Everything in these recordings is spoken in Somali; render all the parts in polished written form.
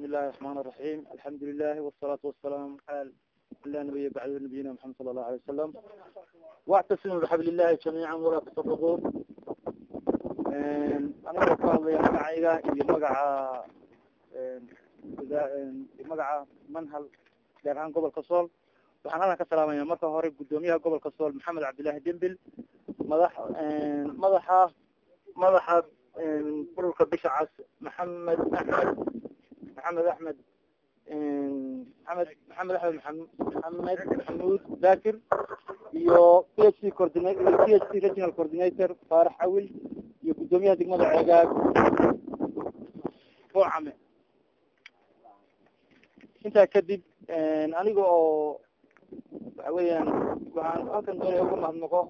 الله الرحمن الرحيم. الحمد لله والصلاة والسلام على لا نبي بعد نبينا محمد صلى الله عليه وسلم. واعتصموا بحبل الله جميعا ولا تفرقوا. أنا أقول يا مقعيقة مقع منهل ديران قبل قصول. waxaan halka ka salaamayaa marka hore gudoomiyaha gobolka Sool Maxamed Cabdilaahi Dembil madaxa ururka bisha cas Maxamed Ahmed Maxamuud Zakir iyo PhD regional coordinator Faarax Awil iyo gudoomiyaha degmada Ceegaag Boocame. inta kadib aniga oo waxaan halkan doonaya uga mahadnaqo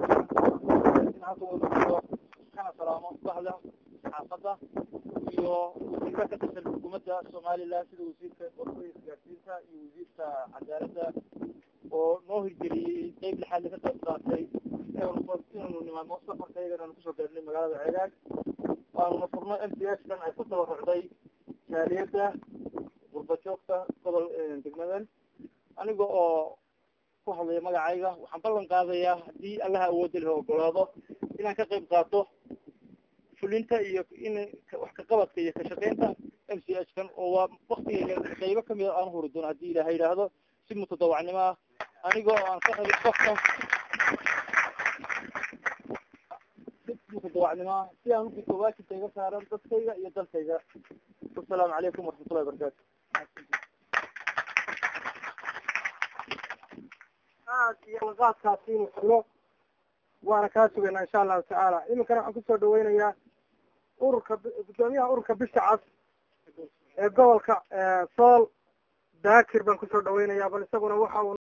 kana salaamo bahda xaafada iyo wasiirka ka tirsan xukuumadda Soomaaliland sida wasiirka isgaarsiinta iyo wasiirka cadaaladda oo noo hirgeliyay qayb lixaad ka qaatay inuu nimaadno safarkayga aan kusoo gaarnay magaalada Ceegaag waanu furno MTS dan ay ku tabarucday jaaliyadda gurbajoogta gobol degmadan aniga oo ku hadlaya magacayga waxaan ballan qaadayaa hadii Allah awood leh ogolaado inaan ka qayb qaato fulinta iyo in wax ka qabadka iyo ka shaqeynta MCH kan oo waqtiga qaybo kamid ah aan huri doono hadii Ilaahay yiraahdo si mutadawacnimo ah aniga oo aan ka qayb qaato si aan u gudbo waajibkayga saaran dadkayga iyo dalkayga. Assalaamu calaykum waraxmatullaahi wabarakaatuh. وانا كاسبنا ان شاء الله تعالى يمكن ان كسو دوينيا gudoomiyaha ururka bisha cas ee gobolka Sool Daakir baan ku soo dhaweynaya bal isaguna waxa